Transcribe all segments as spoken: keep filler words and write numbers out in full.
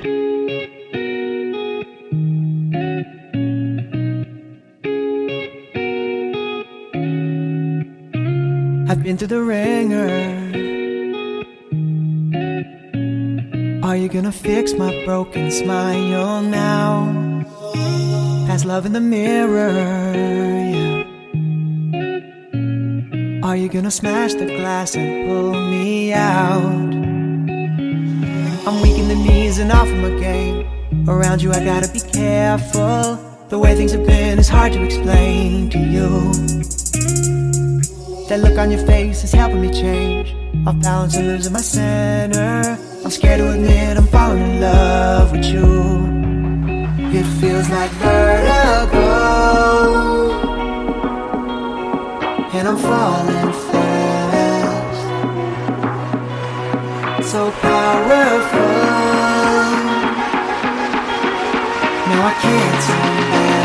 I've been through the ringer. Are you gonna fix my broken smile now? Past love in the mirror, yeah. Are you gonna smash the glass and pull me out? I'm weak in the knees and off of my game. Around you I gotta be careful. The way things have been is hard to explain to you. That look on your face is helping me change. Off balance and losing my center. I'm scared to admit I'm falling in love with you. It feels like vertigo, and I'm falling fast. So powerful, now I can't turn back.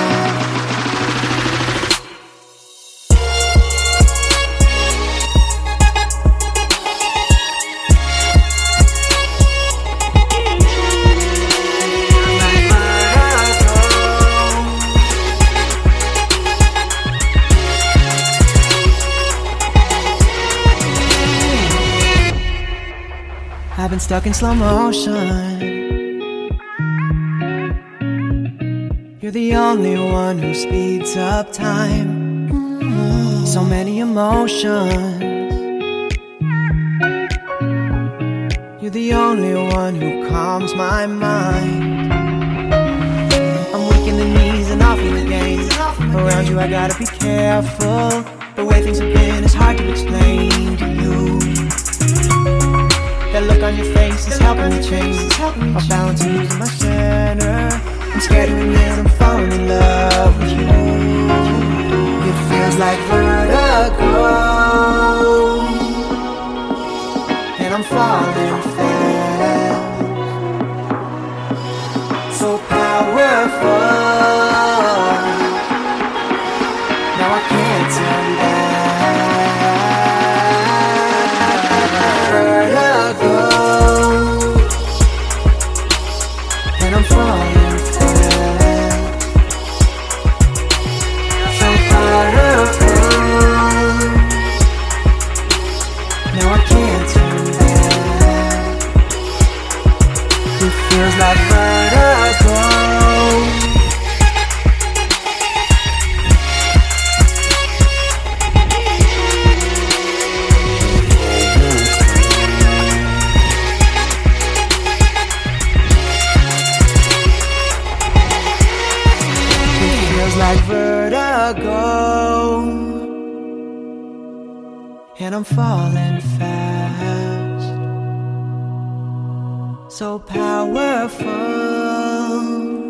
I've been stuck in slow motion. You're the only one who speeds up time. So many emotions. You're the only one who calms my mind. I'm weak in the knees and off in the game. Around you I gotta be careful. The way things have been is hard to explain to you. That look on your face is helping me change. Off balance and losing my center. I'm scared to admit I'm falling in love with you. It feels like vertigo, and I'm falling fast. So powerful, now I can't turn back. And I'm falling fast. So powerful, now I can't turn back. It feels like vertigo. Like vertigo, and I'm falling fast. So powerful,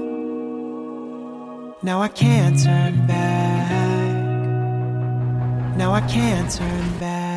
now I can't turn back. Now I can't turn back.